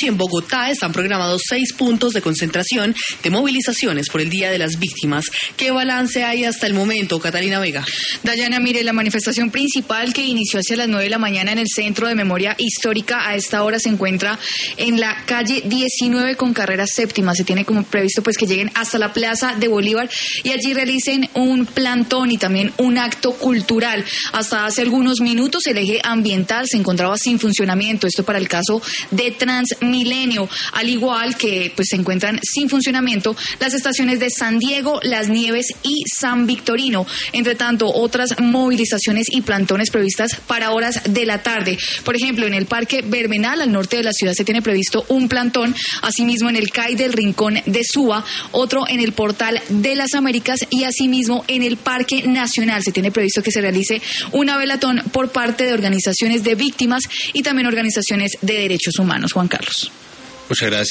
Y en Bogotá están programados 6 puntos de concentración de movilizaciones por el Día de las Víctimas. ¿Qué balance hay hasta el momento, Catalina Vega? Dayana, mire, la manifestación principal que inició hacia las 9 de la mañana en el Centro de Memoria Histórica a esta hora se encuentra en la calle 19 con carrera séptima. Se tiene como previsto pues que lleguen hasta la Plaza de Bolívar y allí realicen un plantón y también un acto cultural. Hasta hace algunos minutos el eje ambiental se encontraba sin funcionamiento, esto para el caso de Transmilenio, al igual que pues se encuentran sin funcionamiento las estaciones de San Diego, Las Nieves y San Victorino. Entre tanto, otras movilizaciones y plantones previstas para horas de la tarde. Por ejemplo, en el Parque Verbenal, al norte de la ciudad, se tiene previsto un plantón, asimismo en el CAI del Rincón de Suba, otro en el Portal de las Américas y asimismo en el Parque Nacional se tiene previsto que se realice una velatón por parte de organizaciones de víctimas y también organizaciones de derechos humanos. Juan Carlos. Muchas gracias.